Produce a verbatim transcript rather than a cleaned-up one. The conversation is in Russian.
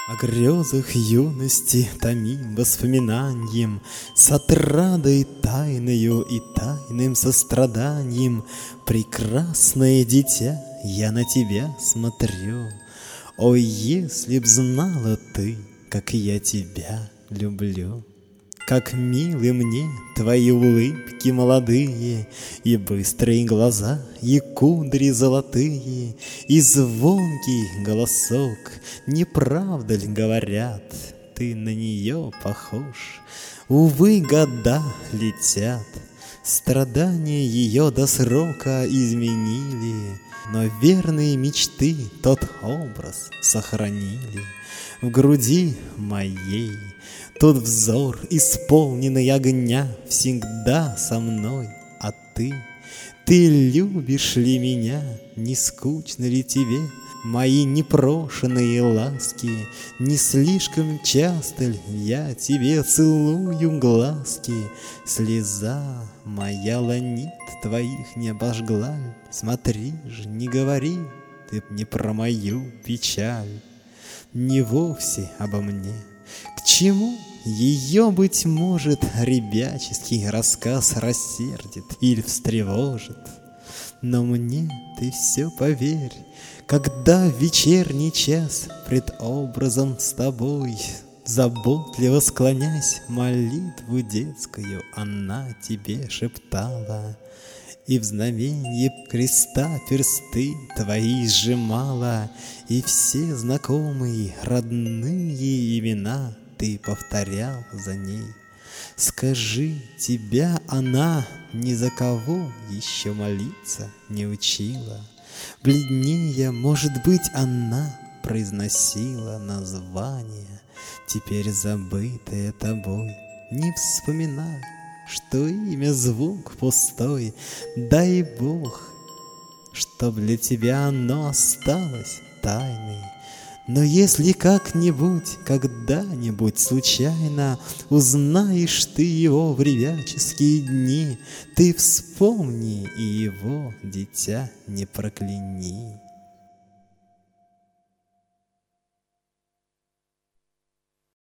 О грезах юности томим воспоминанием, С отрадой тайною и тайным состраданием. Прекрасное дитя, я на тебя смотрю. Ой, если б знала ты, как я тебя люблю! Как милы мне твои улыбки молодые, И быстрые глаза, и кудри золотые, И звонкий голосок, не правда ли говорят, Ты на нее похож? Увы, года летят, страдания ее до срока изменили, Но верные мечты тот образ сохранили. В груди моей тот взор, исполненный огня, Всегда со мной, а ты, ты любишь ли меня? Не скучно ли тебе мои непрошенные ласки? Не слишком часто ли я тебе целую глазки? Слеза моя ланит твоих не обожгла. Смотри ж, не говори ты не про мою печаль, Не вовсе обо мне. К чему ее, быть может, ребяческий рассказ рассердит или встревожит? Но мне ты все поверь, когда в вечерний час Пред образом с тобой, заботливо склонясь, Молитву детскую она тебе шептала, И в знаменье креста персты твои сжимала, И все знакомые родные имена Ты повторял за ней. Скажи, тебя она ни за кого еще молиться не учила? Бледнее, может быть, она произносила название, Теперь забытое тобой. Не вспоминай, что имя звук пустой. Дай Бог, чтоб для тебя оно осталось тайной. Но если как-нибудь, когда-нибудь случайно Узнаешь ты его в ребяческие дни, Ты вспомни и его, дитя, не прокляни.